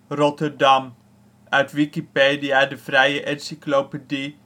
Rotterdam, uit Wikipedia, de vrije encyclopedie.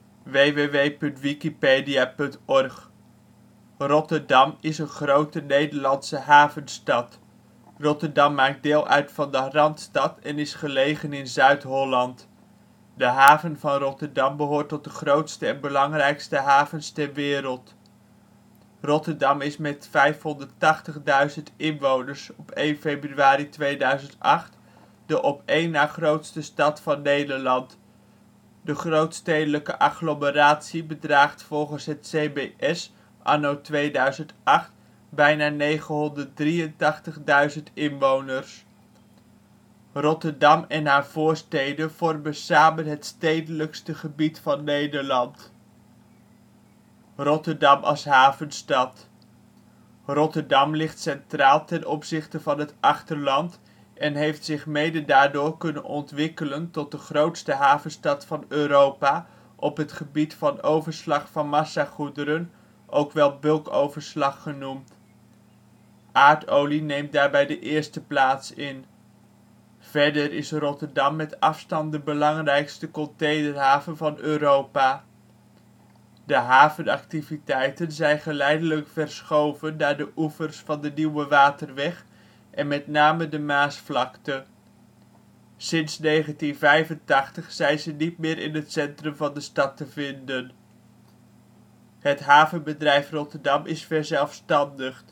www.wikipedia.org. Rotterdam is een grote Nederlandse havenstad. Rotterdam maakt deel uit van de Randstad en is gelegen in Zuid-Holland. De haven van Rotterdam behoort tot de grootste en belangrijkste havens ter wereld. Rotterdam is met 580.000 inwoners op 1 februari 2008 de op één na grootste stad van Nederland. De grootstedelijke agglomeratie bedraagt volgens het CBS anno 2008 bijna 983.000 inwoners. Rotterdam en haar voorsteden vormen samen het stedelijkste gebied van Nederland. Rotterdam als havenstad. Rotterdam ligt centraal ten opzichte van het achterland en heeft zich mede daardoor kunnen ontwikkelen tot de grootste havenstad van Europa op het gebied van overslag van massagoederen, ook wel bulkoverslag genoemd. Aardolie neemt daarbij de eerste plaats in. Verder is Rotterdam met afstand de belangrijkste containerhaven van Europa. De havenactiviteiten zijn geleidelijk verschoven naar de oevers van de Nieuwe Waterweg en met name de Maasvlakte. Sinds 1985 zijn ze niet meer in het centrum van de stad te vinden. Het Havenbedrijf Rotterdam is verzelfstandigd.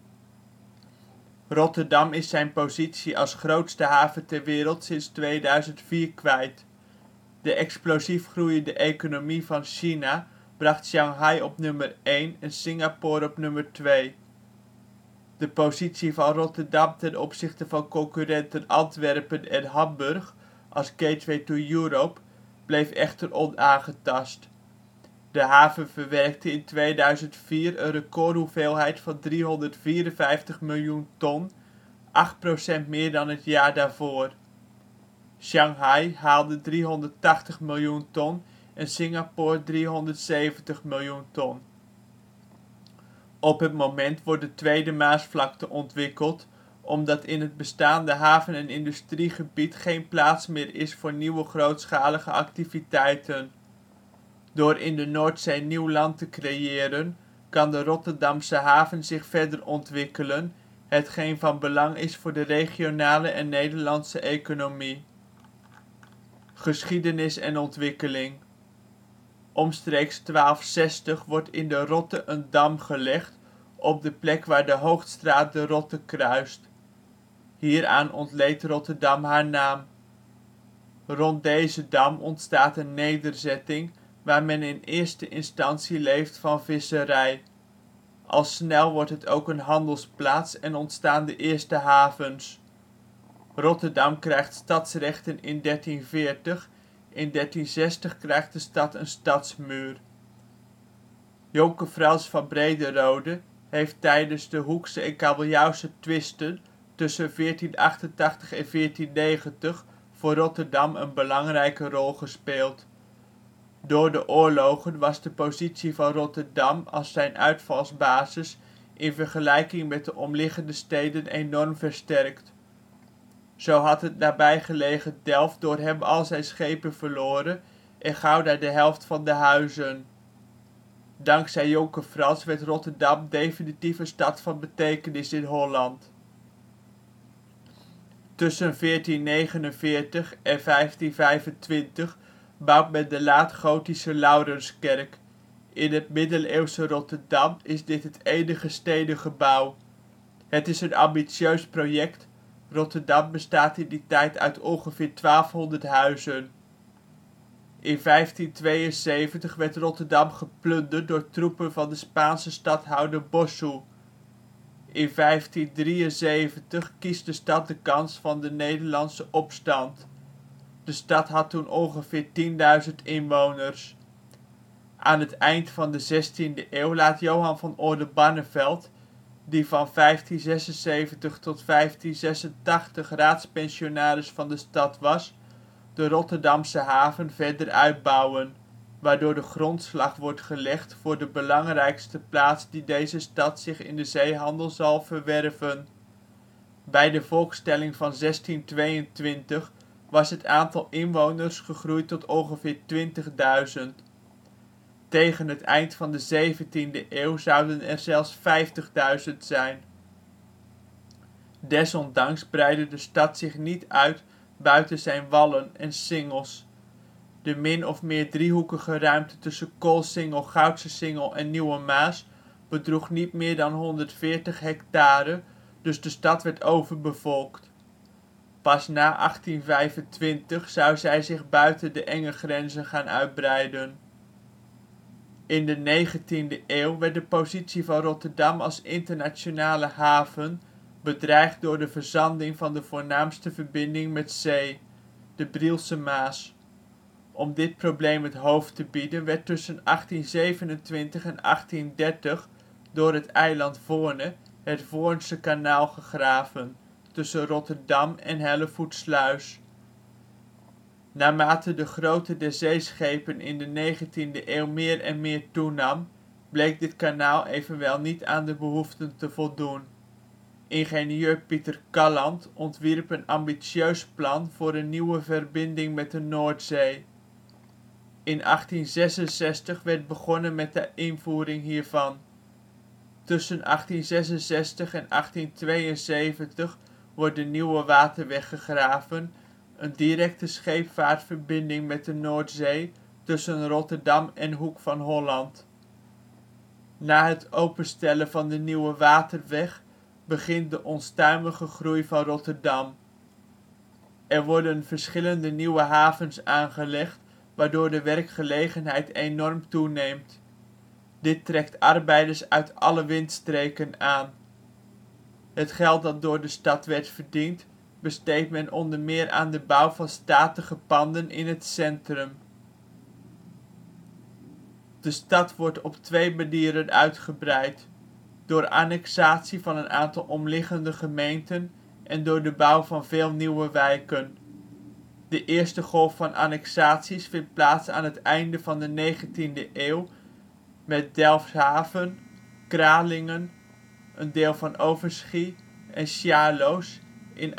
Rotterdam is zijn positie als grootste haven ter wereld sinds 2004 kwijt. De explosief groeiende economie van China bracht Shanghai op nummer 1 en Singapore op nummer 2. De positie van Rotterdam ten opzichte van concurrenten Antwerpen en Hamburg als Gateway to Europe bleef echter onaangetast. De haven verwerkte in 2004 een recordhoeveelheid van 354 miljoen ton, 8% meer dan het jaar daarvoor. Shanghai haalde 380 miljoen ton en Singapore 370 miljoen ton. Op het moment wordt de tweede Maasvlakte ontwikkeld, omdat in het bestaande haven - en industriegebied geen plaats meer is voor nieuwe grootschalige activiteiten. Door in de Noordzee nieuw land te creëren, kan de Rotterdamse haven zich verder ontwikkelen, hetgeen van belang is voor de regionale en Nederlandse economie. Geschiedenis en ontwikkeling. Omstreeks 1260 wordt in de Rotte een dam gelegd op de plek waar de Hoogstraat de Rotte kruist. Hieraan ontleent Rotterdam haar naam. Rond deze dam ontstaat een nederzetting waar men in eerste instantie leeft van visserij. Al snel wordt het ook een handelsplaats en ontstaan de eerste havens. Rotterdam krijgt stadsrechten in 1340, in 1360 krijgt de stad een stadsmuur. Jonker Frans van Brederode heeft tijdens de Hoekse en Kabeljauwse twisten tussen 1488 en 1490 voor Rotterdam een belangrijke rol gespeeld. Door de oorlogen was de positie van Rotterdam als zijn uitvalsbasis in vergelijking met de omliggende steden enorm versterkt. Zo had het nabijgelegen Delft door hem al zijn schepen verloren en Gouda de helft van de huizen. Dankzij Jonker Frans werd Rotterdam definitief een stad van betekenis in Holland. Tussen 1449 en 1525 bouwt men de laat-gotische Laurenskerk. In het middeleeuwse Rotterdam is dit het enige stenen gebouw. Het is een ambitieus project, Rotterdam bestaat in die tijd uit ongeveer 1200 huizen. In 1572 werd Rotterdam geplunderd door troepen van de Spaanse stadhouder Bossu. In 1573 kiest de stad de kans van de Nederlandse opstand. De stad had toen ongeveer 10.000 inwoners. Aan het eind van de 16e eeuw laat Johan van Oldenbarnevelt, die van 1576 tot 1586 raadpensionaris van de stad was, de Rotterdamse haven verder uitbouwen, waardoor de grondslag wordt gelegd voor de belangrijkste plaats die deze stad zich in de zeehandel zal verwerven. Bij de volkstelling van 1622 was het aantal inwoners gegroeid tot ongeveer 20.000. Tegen het eind van de 17e eeuw zouden er zelfs 50.000 zijn. Desondanks breidde de stad zich niet uit buiten zijn wallen en singels. De min of meer driehoekige ruimte tussen Coolsingel, Goudse Singel en Nieuwe Maas bedroeg niet meer dan 140 hectare, dus de stad werd overbevolkt. Pas na 1825 zou zij zich buiten de enge grenzen gaan uitbreiden. In de 19e eeuw werd de positie van Rotterdam als internationale haven bedreigd door de verzanding van de voornaamste verbinding met zee, de Brielse Maas. Om dit probleem het hoofd te bieden werd tussen 1827 en 1830 door het eiland Voorne het Voornse kanaal gegraven, tussen Rotterdam en Hellevoetsluis. Naarmate de grootte der zeeschepen in de 19e eeuw meer en meer toenam, bleek dit kanaal evenwel niet aan de behoeften te voldoen. Ingenieur Pieter Caland ontwierp een ambitieus plan voor een nieuwe verbinding met de Noordzee. In 1866 werd begonnen met de invoering hiervan. Tussen 1866 en 1872 wordt de Nieuwe Waterweg gegraven, een directe scheepvaartverbinding met de Noordzee tussen Rotterdam en Hoek van Holland. Na het openstellen van de Nieuwe Waterweg begint de onstuimige groei van Rotterdam. Er worden verschillende nieuwe havens aangelegd, waardoor de werkgelegenheid enorm toeneemt. Dit trekt arbeiders uit alle windstreken aan. Het geld dat door de stad werd verdiend, besteedt men onder meer aan de bouw van statige panden in het centrum. De stad wordt op twee manieren uitgebreid: door annexatie van een aantal omliggende gemeenten en door de bouw van veel nieuwe wijken. De eerste golf van annexaties vindt plaats aan het einde van de 19e eeuw met Delfshaven, Kralingen, een deel van Overschie en Sjaarloos in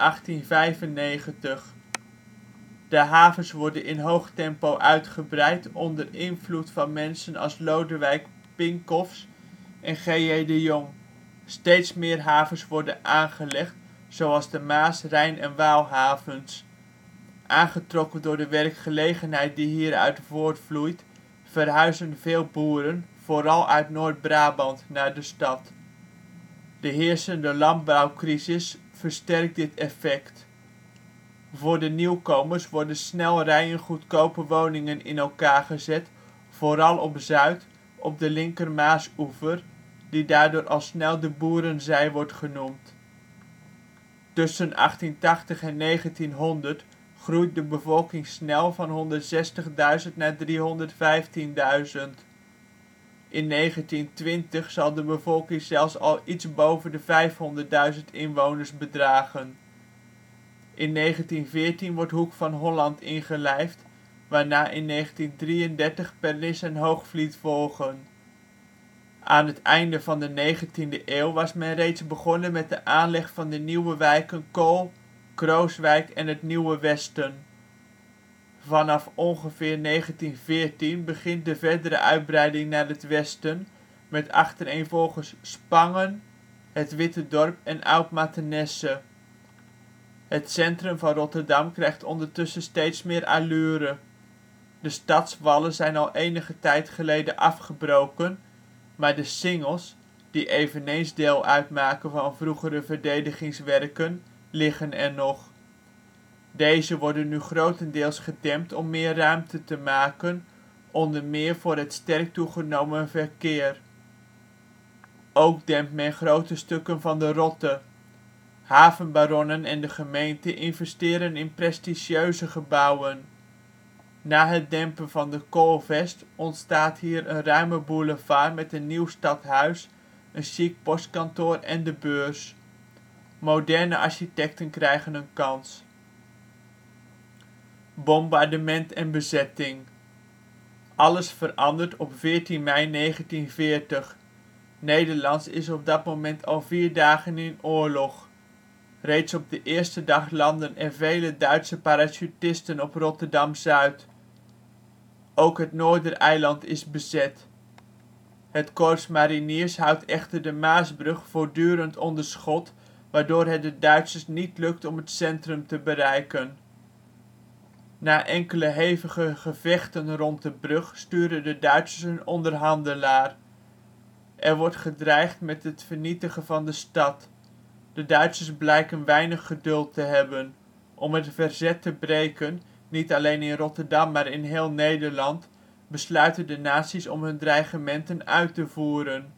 1895. De havens worden in hoog tempo uitgebreid onder invloed van mensen als Lodewijk Pincoffs en G.J. de Jongh. Steeds meer havens worden aangelegd, zoals de Maas -, Rijn - en Waalhavens. Aangetrokken door de werkgelegenheid die hieruit voortvloeit, verhuizen veel boeren, vooral uit Noord-Brabant, naar de stad. De heersende landbouwcrisis versterkt dit effect. Voor de nieuwkomers worden snel rijen goedkope woningen in elkaar gezet, vooral op Zuid, op de linker Maasoever, die daardoor al snel de Boerenzij wordt genoemd. Tussen 1880 en 1900 groeit de bevolking snel van 160.000 naar 315.000. In 1920 zal de bevolking zelfs al iets boven de 500.000 inwoners bedragen. In 1914 wordt Hoek van Holland ingelijfd, waarna in 1933 Pernis en Hoogvliet volgen. Aan het einde van de 19e eeuw was men reeds begonnen met de aanleg van de nieuwe wijken Cool, Crooswijk en het Nieuwe Westen. Vanaf ongeveer 1914 begint de verdere uitbreiding naar het westen, met achtereenvolgens Spangen, het Witte Dorp en Oud-Mathenesse. Het centrum van Rotterdam krijgt ondertussen steeds meer allure. De stadswallen zijn al enige tijd geleden afgebroken, maar de singels, die eveneens deel uitmaken van vroegere verdedigingswerken, liggen er nog. Deze worden nu grotendeels gedempt om meer ruimte te maken, onder meer voor het sterk toegenomen verkeer. Ook dempt men grote stukken van de Rotte. Havenbaronnen en de gemeente investeren in prestigieuze gebouwen. Na het dempen van de Coolvest ontstaat hier een ruime boulevard met een nieuw stadhuis, een chic postkantoor en de Beurs. Moderne architecten krijgen een kans. Bombardement en bezetting. Alles verandert op 14 mei 1940. Nederland is op dat moment al 4 dagen in oorlog. Reeds op de eerste dag landden er vele Duitse parachutisten op Rotterdam-Zuid. Ook het Noordereiland is bezet. Het Korps Mariniers houdt echter de Maasbrug voortdurend onder schot, waardoor het de Duitsers niet lukt om het centrum te bereiken. Na enkele hevige gevechten rond de brug sturen de Duitsers een onderhandelaar. Er wordt gedreigd met het vernietigen van de stad. De Duitsers blijken weinig geduld te hebben. Om het verzet te breken, niet alleen in Rotterdam maar in heel Nederland, besluiten de nazi 's om hun dreigementen uit te voeren.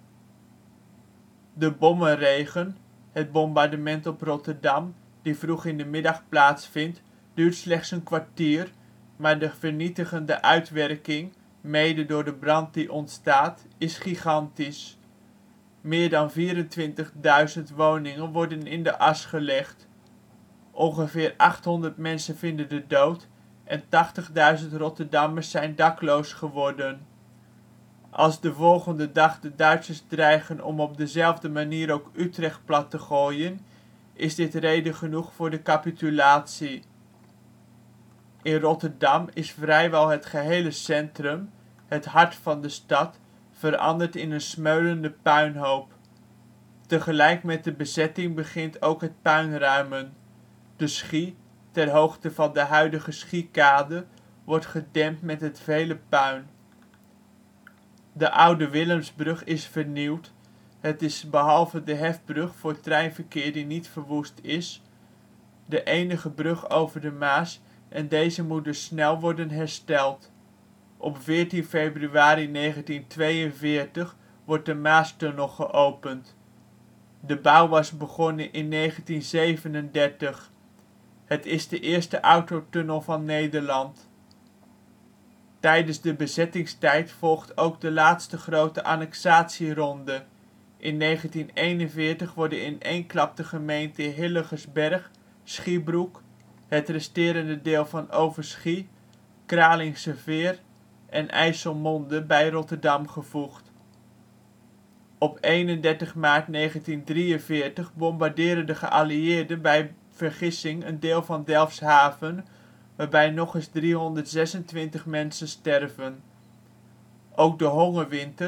De bommenregen, het bombardement op Rotterdam, die vroeg in de middag plaatsvindt, duurt slechts een kwartier, maar de vernietigende uitwerking, mede door de brand die ontstaat, is gigantisch. Meer dan 24.000 woningen worden in de as gelegd. Ongeveer 800 mensen vinden de dood en 80.000 Rotterdammers zijn dakloos geworden. Als de volgende dag de Duitsers dreigen om op dezelfde manier ook Utrecht plat te gooien, is dit reden genoeg voor de capitulatie. In Rotterdam is vrijwel het gehele centrum, het hart van de stad, veranderd in een smeulende puinhoop. Tegelijk met de bezetting begint ook het puinruimen. De Schie, ter hoogte van de huidige Schiekade, wordt gedempt met het vele puin. De Oude Willemsbrug is vernieuwd, het is behalve de hefbrug voor treinverkeer die niet verwoest is, de enige brug over de Maas en deze moet dus snel worden hersteld. Op 14 februari 1942 wordt de Maastunnel geopend. De bouw was begonnen in 1937. Het is de eerste autotunnel van Nederland. Tijdens de bezettingstijd volgt ook de laatste grote annexatieronde. In 1941 worden in één klap de gemeenten Hillegersberg, Schiebroek, het resterende deel van Overschie, Kralingse Veer en IJsselmonde bij Rotterdam gevoegd. Op 31 maart 1943 bombarderen de geallieerden bij vergissing een deel van Delfshaven, waarbij nog eens 326 mensen sterven. Ook de Hongerwinter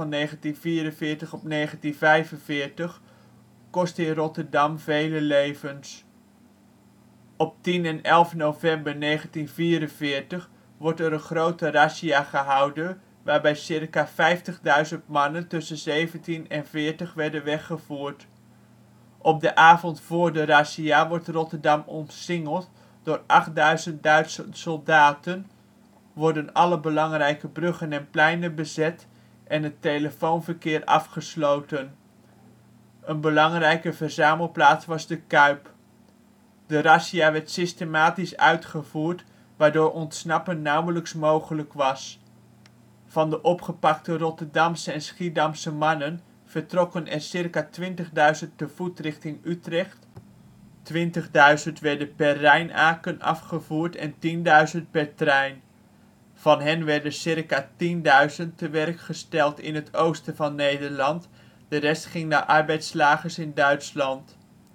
(1944-1945) kost in Rotterdam vele levens. Op 10 en 11 november 1944 wordt er een grote razzia gehouden waarbij circa 50.000 mannen tussen 17 en 40 werden weggevoerd. Op de avond voor de razzia wordt Rotterdam omsingeld door 8000 Duitse soldaten, worden alle belangrijke bruggen en pleinen bezet en het telefoonverkeer afgesloten. Een belangrijke verzamelplaats was de Kuip. De razzia werd systematisch uitgevoerd, waardoor ontsnappen nauwelijks mogelijk was. Van de opgepakte Rotterdamse en Schiedamse mannen vertrokken er circa 20.000 te voet richting Utrecht, 20.000 werden per Rijnaken afgevoerd en 10.000 per trein. Van hen werden circa 10.000 te werk gesteld in het oosten van Nederland, de rest ging naar arbeitslagers in Duitsland.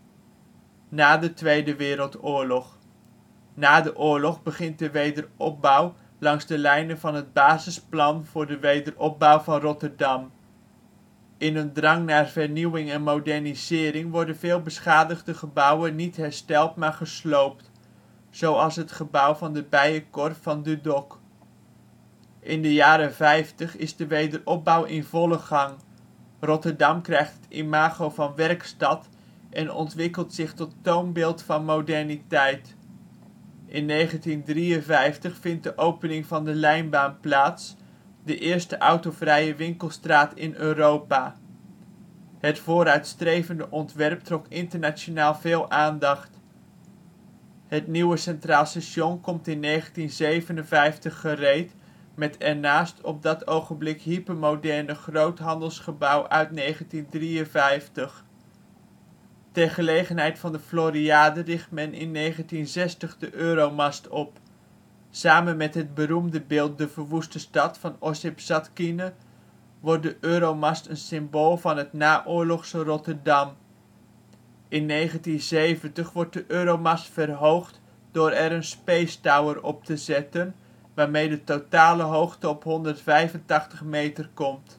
Na de Tweede Wereldoorlog. Na de oorlog begint de wederopbouw langs de lijnen van het Basisplan voor de wederopbouw van Rotterdam. In een drang naar vernieuwing en modernisering worden veel beschadigde gebouwen niet hersteld maar gesloopt, zoals het gebouw van de Bijenkorf van Dudok. In de jaren ' 50 is de wederopbouw in volle gang. Rotterdam krijgt het imago van werkstad en ontwikkelt zich tot toonbeeld van moderniteit. In 1953 vindt de opening van de Lijnbaan plaats, de eerste autovrije winkelstraat in Europa. Het vooruitstrevende ontwerp trok internationaal veel aandacht. Het nieuwe Centraal Station komt in 1957 gereed, met ernaast op dat ogenblik hypermoderne groothandelsgebouw uit 1953. Ter gelegenheid van de Floriade richt men in 1960 de Euromast op. Samen met het beroemde beeld De verwoeste stad van Ossip Zadkine wordt de Euromast een symbool van het naoorlogse Rotterdam. In 1970 wordt de Euromast verhoogd door er een Space Tower op te zetten, waarmee de totale hoogte op 185 meter komt.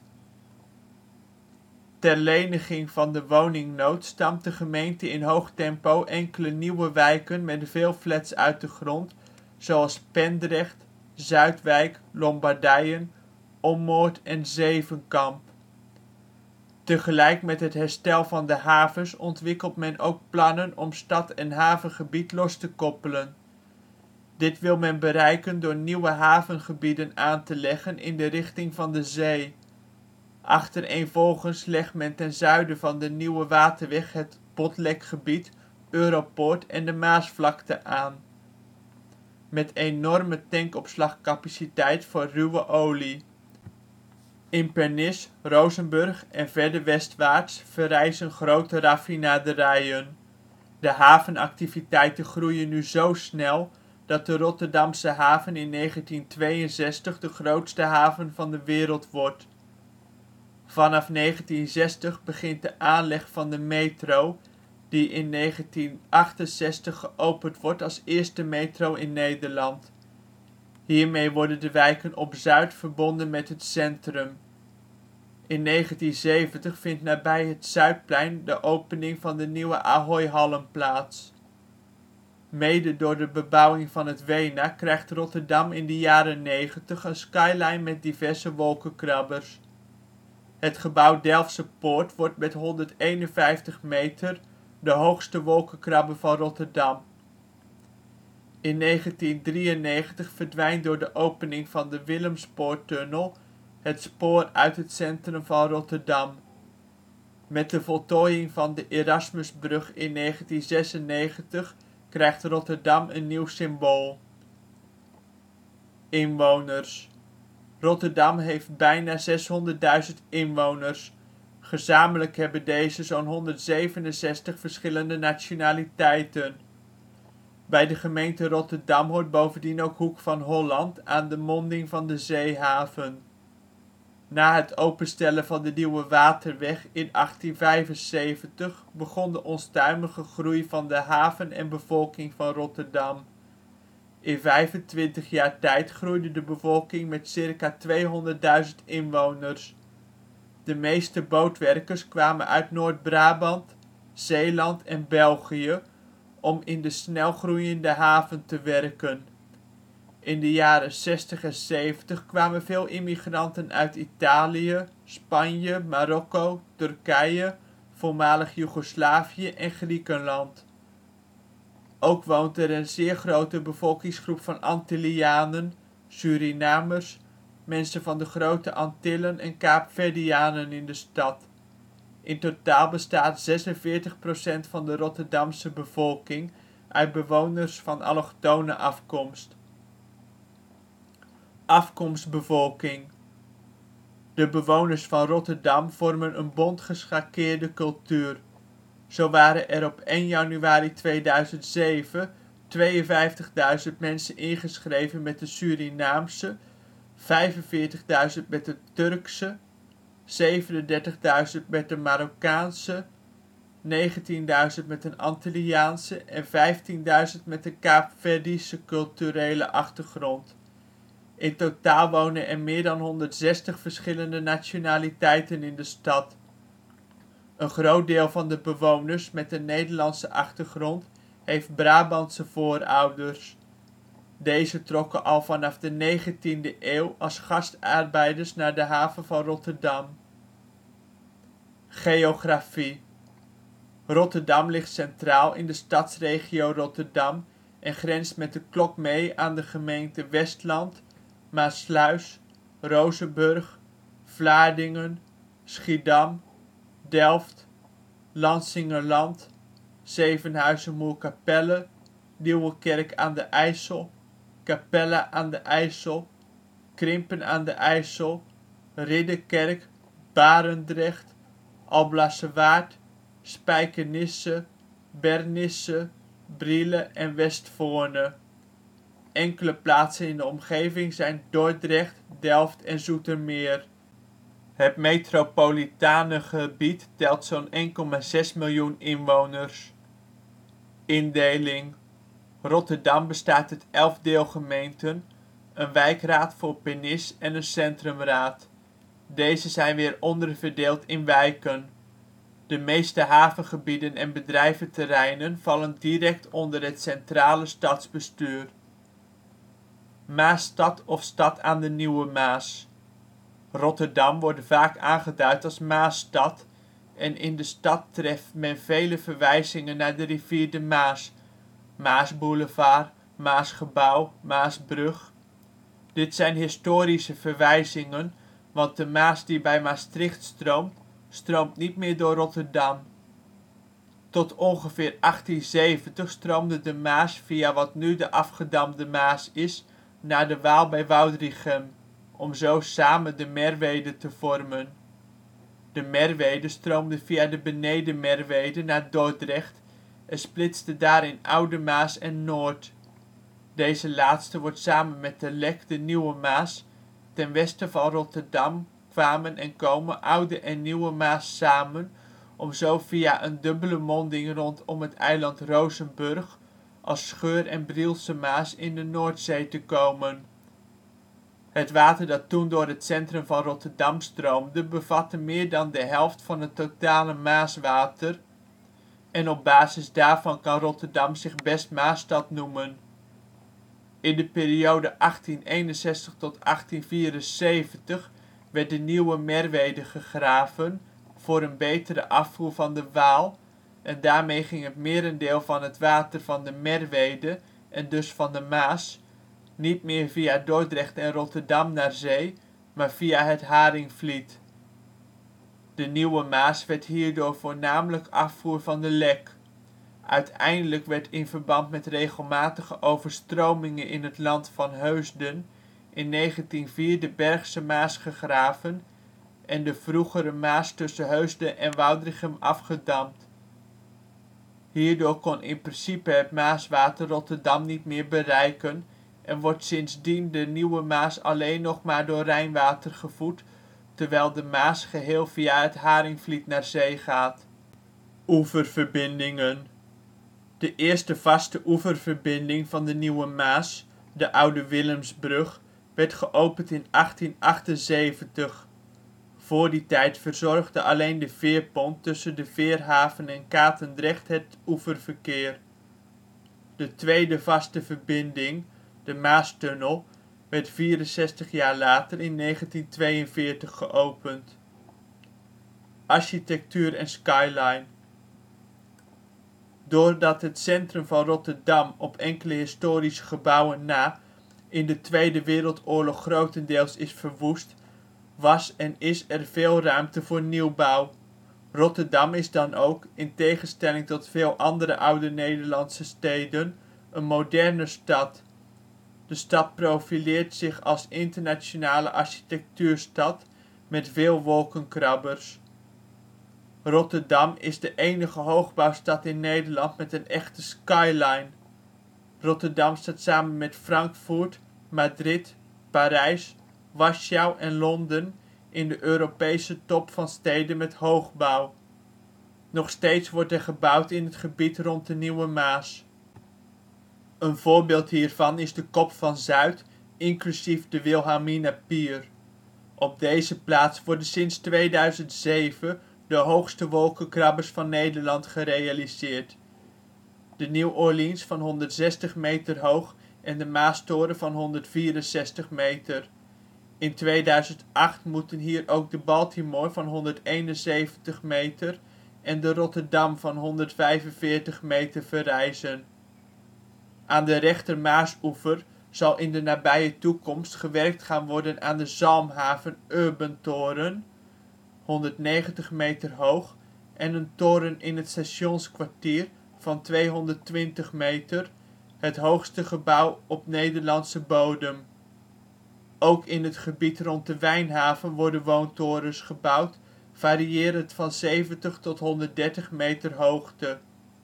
Ter leniging van de woningnood stampt de gemeente in hoog tempo enkele nieuwe wijken met veel flats uit de grond, zoals Pendrecht, Zuidwijk, Lombardijen, Ommoord en Zevenkamp. Tegelijk met het herstel van de havens ontwikkelt men ook plannen om stad en havengebied los te koppelen. Dit wil men bereiken door nieuwe havengebieden aan te leggen in de richting van de zee. Achtereenvolgens legt men ten zuiden van de Nieuwe Waterweg het Botlekgebied, Europoort en de Maasvlakte aan, met enorme tankopslagcapaciteit voor ruwe olie. In Pernis, Rozenburg en verder westwaarts verrijzen grote raffinaderijen. De havenactiviteiten groeien nu zo snel dat de Rotterdamse haven in 1962 de grootste haven van de wereld wordt. Vanaf 1960 begint de aanleg van de metro, die in 1968 geopend wordt als eerste metro in Nederland. Hiermee worden de wijken op Zuid verbonden met het centrum. In 1970 vindt nabij het Zuidplein de opening van de nieuwe Ahoy-hallen plaats. Mede door de bebouwing van het Weena krijgt Rotterdam in de jaren ' 90 een skyline met diverse wolkenkrabbers. Het gebouw Delftse Poort wordt met 151 meter de hoogste wolkenkrabber van Rotterdam. In 1993 verdwijnt door de opening van de Willemspoortunnel het spoor uit het centrum van Rotterdam. Met de voltooiing van de Erasmusbrug in 1996 krijgt Rotterdam een nieuw symbool. Inwoners. Rotterdam heeft bijna 600.000 inwoners. Gezamenlijk hebben deze zo 'n 167 verschillende nationaliteiten. Bij de gemeente Rotterdam hoort bovendien ook Hoek van Holland aan de monding van de zeehaven. Na het openstellen van de Nieuwe Waterweg in 1875 begon de onstuimige groei van de haven en bevolking van Rotterdam. In 25 jaar tijd groeide de bevolking met circa 200.000 inwoners. De meeste bootwerkers kwamen uit Noord-Brabant, Zeeland en België om in de snel groeiende haven te werken. In de jaren ' 60 en ' 70 kwamen veel immigranten uit Italië, Spanje, Marokko, Turkije, voormalig Joegoslavië en Griekenland. Ook woont er een zeer grote bevolkingsgroep van Antillianen, Surinamers, mensen van de Grote Antillen en Kaapverdianen in de stad. In totaal bestaat 46% van de Rotterdamse bevolking uit bewoners van allochtone afkomst. Afkomstbevolking. De bewoners van Rotterdam vormen een bont geschakeerde cultuur. Zo waren er op 1 januari 2007 52.000 mensen ingeschreven met de Surinaamse, 45.000 met de Turkse, 37.000 met de Marokkaanse, 19.000 met een Antilliaanse en 15.000 met een Kaapverdische culturele achtergrond. In totaal wonen er meer dan 160 verschillende nationaliteiten in de stad. Een groot deel van de bewoners met een Nederlandse achtergrond heeft Brabantse voorouders. Deze trokken al vanaf de 19e eeuw als gastarbeiders naar de haven van Rotterdam. Geografie. Rotterdam ligt centraal in de Stadsregio Rotterdam en grenst met de klok mee aan de gemeenten Westland, Maassluis, Rozenburg, Vlaardingen, Schiedam, Delft, Lansingerland, Zevenhuizen-Moerkapelle, Nieuwerkerk aan de IJssel, Capella aan de IJssel, Krimpen aan de IJssel, Ridderkerk, Barendrecht, Albrandswaard, Spijkenisse, Bernisse, Brielle en Westvoorne. Enkele plaatsen in de omgeving zijn Dordrecht, Delft en Zoetermeer. Het metropolitane gebied telt zo 'n 1,6 miljoen inwoners. Indeling Rotterdam bestaat uit 11 deelgemeenten, een wijkraad voor Pernis en een centrumraad. Deze zijn weer onderverdeeld in wijken. De meeste havengebieden en bedrijventerreinen vallen direct onder het centrale stadsbestuur. Maasstad of stad aan de Nieuwe Maas. Rotterdam wordt vaak aangeduid als Maasstad en in de stad treft men vele verwijzingen naar de rivier de Maas (Maasboulevard, Maasgebouw, Maasbrug). Dit zijn historische verwijzingen, want de Maas die bij Maastricht stroomt, stroomt niet meer door Rotterdam. Tot ongeveer 1870 stroomde de Maas via wat nu de Afgedamde Maas is naar de Waal bij Woudrichem, om zo samen de Merwede te vormen. De Merwede stroomde via de Beneden Merwede naar Dordrecht en splitste daar in Oude Maas en Noord. Deze laatste wordt samen met de Lek de Nieuwe Maas. Ten westen van Rotterdam kwamen en komen Oude en Nieuwe Maas samen om zo via een dubbele monding rondom het eiland Rozenburg als Scheur en Brielse Maas in de Noordzee te komen. Het water dat toen door het centrum van Rotterdam stroomde bevatte meer dan de helft van het totale Maaswater en op basis daarvan kan Rotterdam zich best Maasstad noemen. In de periode 1861 tot 1874 werd de Nieuwe Merwede gegraven voor een betere afvoer van de Waal en daarmee ging het merendeel van het water van de Merwede en dus van de Maas niet meer via Dordrecht en Rotterdam naar zee, maar via het Haringvliet. De Nieuwe Maas werd hierdoor voornamelijk afvoer van de Lek. Uiteindelijk werd in verband met regelmatige overstromingen in het Land van Heusden in 1904 de Bergse Maas gegraven en de vroegere Maas tussen Heusden en Woudrichem afgedamd. Hierdoor kon in principe het Maaswater Rotterdam niet meer bereiken en wordt sindsdien de Nieuwe Maas alleen nog maar door Rijnwater gevoed, terwijl de Maas geheel via het Haringvliet naar zee gaat. Oeververbindingen. De eerste vaste oeververbinding van de Nieuwe Maas, de Oude Willemsbrug, werd geopend in 1878. Voor die tijd verzorgde alleen de veerpont tussen de Veerhaven en Katendrecht het oeververkeer. De tweede vaste verbinding, de Maastunnel, werd 64 jaar later in 1942 geopend. Architectuur en skyline. Doordat het centrum van Rotterdam op enkele historische gebouwen na in de Tweede Wereldoorlog grotendeels is verwoest, was en is er veel ruimte voor nieuwbouw. Rotterdam is dan ook, in tegenstelling tot veel andere oude Nederlandse steden, een moderne stad. De stad profileert zich als internationale architectuurstad met veel wolkenkrabbers. Rotterdam is de enige hoogbouwstad in Nederland met een echte skyline. Rotterdam staat samen met Frankfurt, Madrid, Parijs, Warschau en Londen in de Europese top van steden met hoogbouw. Nog steeds wordt er gebouwd in het gebied rond de Nieuwe Maas. Een voorbeeld hiervan is de Kop van Zuid, inclusief de Wilhelminapier. Op deze plaats worden sinds 2007 de hoogste wolkenkrabbers van Nederland gerealiseerd. De New Orleans van 160 meter hoog en de Maastoren van 164 meter. In 2008 moeten hier ook de Baltimore van 171 meter en de Rotterdam van 145 meter verrijzen. Aan de rechter Maasoever zal in de nabije toekomst gewerkt gaan worden aan de Zalmhaven Urban Toren, 190 meter hoog, en een toren in het Stationskwartier van 220 meter, het hoogste gebouw op Nederlandse bodem. Ook in het gebied rond de Wijnhaven worden woontorens gebouwd, variërend van 70 tot 130 meter hoogte.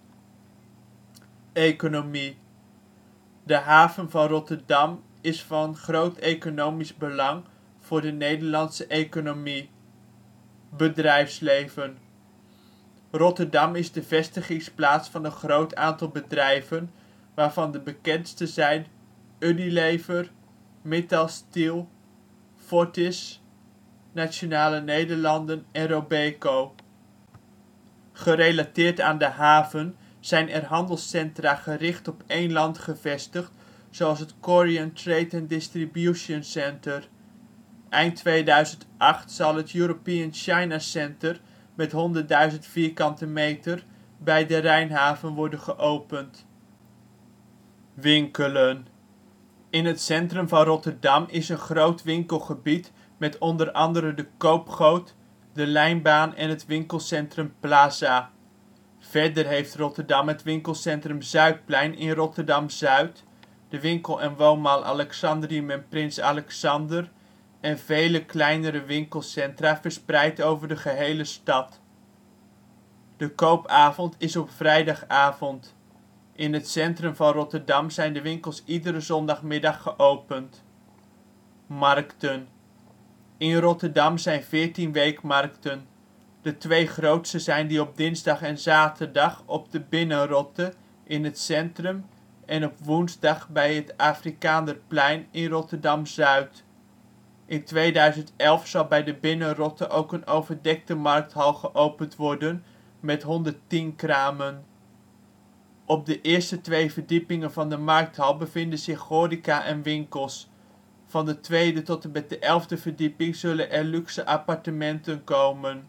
Economie. De haven van Rotterdam is van groot economisch belang voor de Nederlandse economie. Bedrijfsleven. Rotterdam is de vestigingsplaats van een groot aantal bedrijven, waarvan de bekendste zijn: Unilever, Mittal Steel, Fortis, Nationale-Nederlanden en Robeco. Gerelateerd aan de haven zijn er handelscentra gericht op één land gevestigd, zoals het Korean Trade and Distribution Center. Eind 2008 zal het European China Center met 100.000 vierkante meter bij de Rijnhaven worden geopend. Winkelen. In het centrum van Rotterdam is een groot winkelgebied met onder andere de Koopgoot, de Lijnbaan en het winkelcentrum Plaza. Verder heeft Rotterdam het winkelcentrum Zuidplein in Rotterdam-Zuid, de winkel - en woonmall Alexandrium en Prins Alexander en vele kleinere winkelcentra verspreid over de gehele stad. De koopavond is op vrijdagavond. In het centrum van Rotterdam zijn de winkels iedere zondagmiddag geopend. Markten. In Rotterdam zijn 14 weekmarkten. De twee grootste zijn die op dinsdag en zaterdag op de Binnenrotte in het centrum en op woensdag bij het Afrikaanderplein in Rotterdam-Zuid. In 2011 zal bij de Binnenrotte ook een overdekte markthal geopend worden met 110 kramen. Op de eerste twee verdiepingen van de markthal bevinden zich horeca en winkels. Van de tweede tot en met de 11e verdieping zullen er luxe appartementen komen.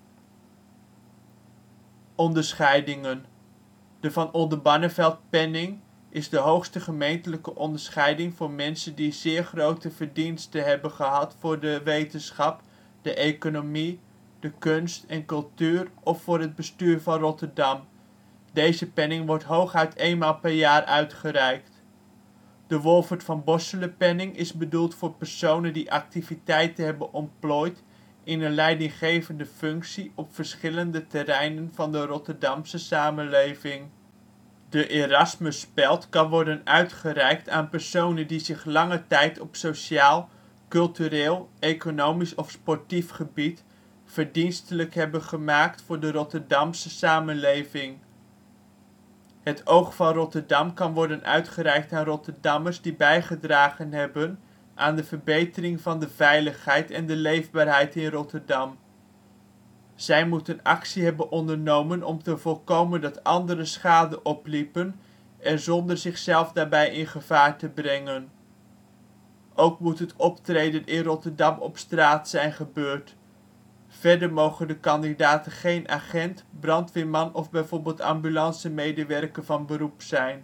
Onderscheidingen. De Van Oldenbarnevelt-penning is de hoogste gemeentelijke onderscheiding voor mensen die zeer grote verdiensten hebben gehad voor de wetenschap, de economie, de kunst en cultuur of voor het bestuur van Rotterdam. Deze penning wordt hooguit eenmaal per jaar uitgereikt. De Wolfert van Borseele-penning is bedoeld voor personen die activiteiten hebben ontplooid in een leidinggevende functie op verschillende terreinen van de Rotterdamse samenleving. De Erasmusspeld kan worden uitgereikt aan personen die zich lange tijd op sociaal, cultureel, economisch of sportief gebied verdienstelijk hebben gemaakt voor de Rotterdamse samenleving. Het Oog van Rotterdam kan worden uitgereikt aan Rotterdammers die bijgedragen hebben aan de verbetering van de veiligheid en de leefbaarheid in Rotterdam. Zij moeten actie hebben ondernomen om te voorkomen dat anderen schade opliepen en zonder zichzelf daarbij in gevaar te brengen. Ook moet het optreden in Rotterdam op straat zijn gebeurd. Verder mogen de kandidaten geen agent, brandweerman of bijvoorbeeld ambulancemedewerker van beroep zijn.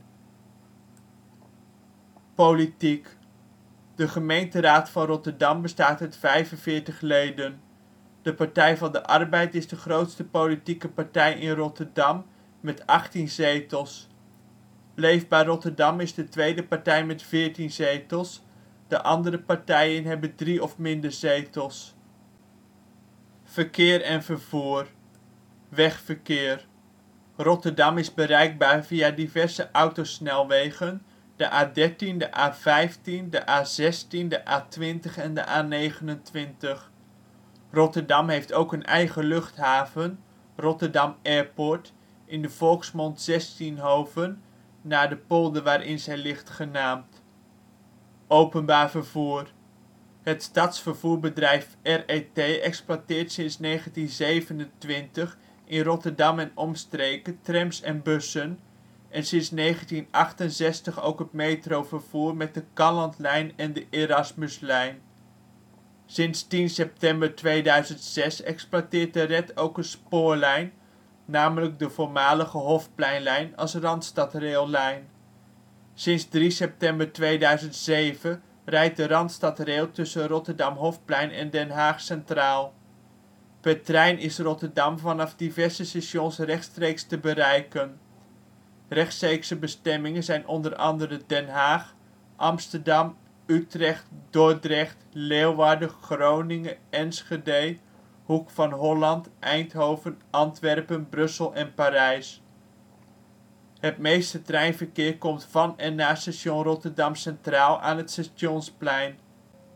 Politiek. De gemeenteraad van Rotterdam bestaat uit 45 leden. De Partij van de Arbeid is de grootste politieke partij in Rotterdam met 18 zetels. Leefbaar Rotterdam is de tweede partij met 14 zetels, de andere partijen hebben 3 of minder zetels. Verkeer en vervoer. Wegverkeer. Rotterdam is bereikbaar via diverse autosnelwegen, de A13, de A15, de A16, de A20 en de A29. Rotterdam heeft ook een eigen luchthaven, Rotterdam Airport, in de volksmond Zestienhoven, naar de polder waarin zij ligt genaamd. Openbaar vervoer. Het stadsvervoerbedrijf RET exploiteert sinds 1927 in Rotterdam en omstreken trams en bussen en sinds 1968 ook het metrovervoer met de Calandlijn en de Erasmuslijn. Sinds 10 september 2006 exploiteert de RET ook een spoorlijn, namelijk de voormalige Hofpleinlijn als RandstadRail-lijn. Sinds 3 september 2007 rijdt de RandstadRail tussen Rotterdam Hofplein en Den Haag Centraal. Per trein is Rotterdam vanaf diverse stations rechtstreeks te bereiken. Rechtstreekse bestemmingen zijn onder andere Den Haag, Amsterdam, Utrecht, Dordrecht, Leeuwarden, Groningen, Enschede, Hoek van Holland, Eindhoven, Antwerpen, Brussel en Parijs. Het meeste treinverkeer komt van en naar station Rotterdam Centraal aan het Stationsplein.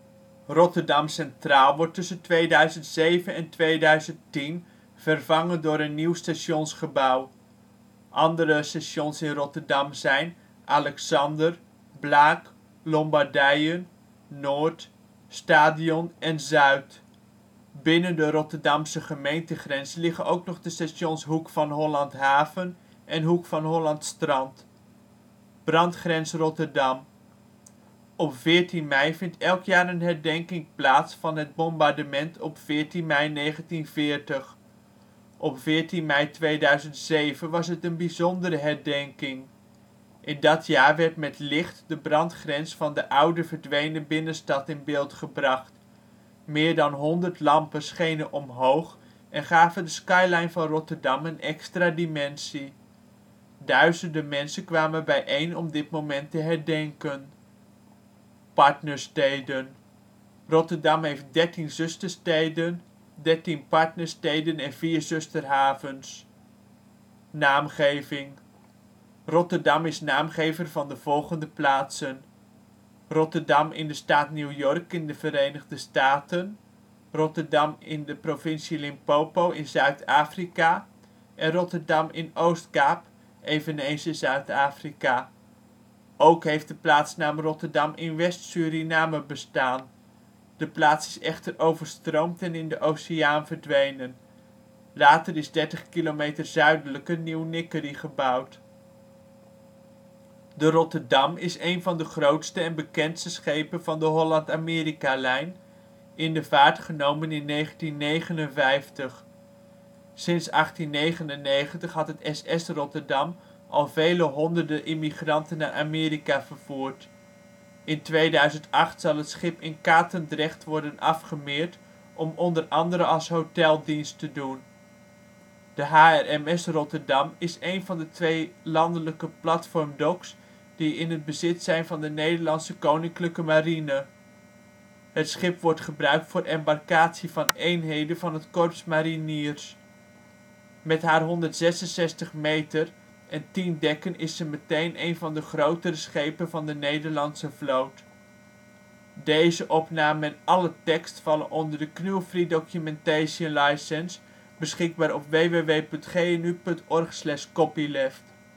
Rotterdam Centraal wordt tussen 2007 en 2010 vervangen door een nieuw stationsgebouw. Andere stations in Rotterdam zijn: Alexander, Blaak, Lombardijen, Noord, Stadion en Zuid. Binnen de Rotterdamse gemeentegrenzen liggen ook nog de stations Hoek van Holland Haven en Hoek van Holland Strand. Brandgrens Rotterdam. Op 14 mei vindt elk jaar een herdenking plaats van het bombardement op 14 mei 1940. Op 14 mei 2007 was het een bijzondere herdenking. In dat jaar werd met licht de brandgrens van de oude verdwenen binnenstad in beeld gebracht. Meer dan 100 lampen schenen omhoog en gaven de skyline van Rotterdam een extra dimensie. Duizenden mensen kwamen bijeen om dit moment te herdenken. Partnersteden. Rotterdam heeft 13 zustersteden, 13 partnersteden en 4 zusterhavens. Naamgeving. Rotterdam is naamgever van de volgende plaatsen: Rotterdam in de staat New York in de Verenigde Staten, Rotterdam in de provincie Limpopo in Zuid-Afrika en Rotterdam in Oostkaap, eveneens in Zuid-Afrika. Ook heeft de plaatsnaam Rotterdam in West-Suriname bestaan. De plaats is echter overstroomd en in de oceaan verdwenen. Later is 30 kilometer zuidelijker Nieuw Nickerie gebouwd. De Rotterdam is een van de grootste en bekendste schepen van de Holland-Amerika-lijn, in de vaart genomen in 1959. Sinds 1899 had het SS Rotterdam al vele honderden immigranten naar Amerika vervoerd. In 2008 zal het schip in Katendrecht worden afgemeerd om onder andere als hotel dienst te doen. De HRMS Rotterdam is een van de 2 landelijke platformdocks die in het bezit zijn van de Nederlandse Koninklijke Marine. Het schip wordt gebruikt voor embarkatie van eenheden van het Korps Mariniers. Met haar 166 meter en 10 dekken is ze meteen een van de grotere schepen van de Nederlandse vloot. Deze opname en alle tekst vallen onder de GNU Free Documentation License, beschikbaar op www.gnu.org/copyleft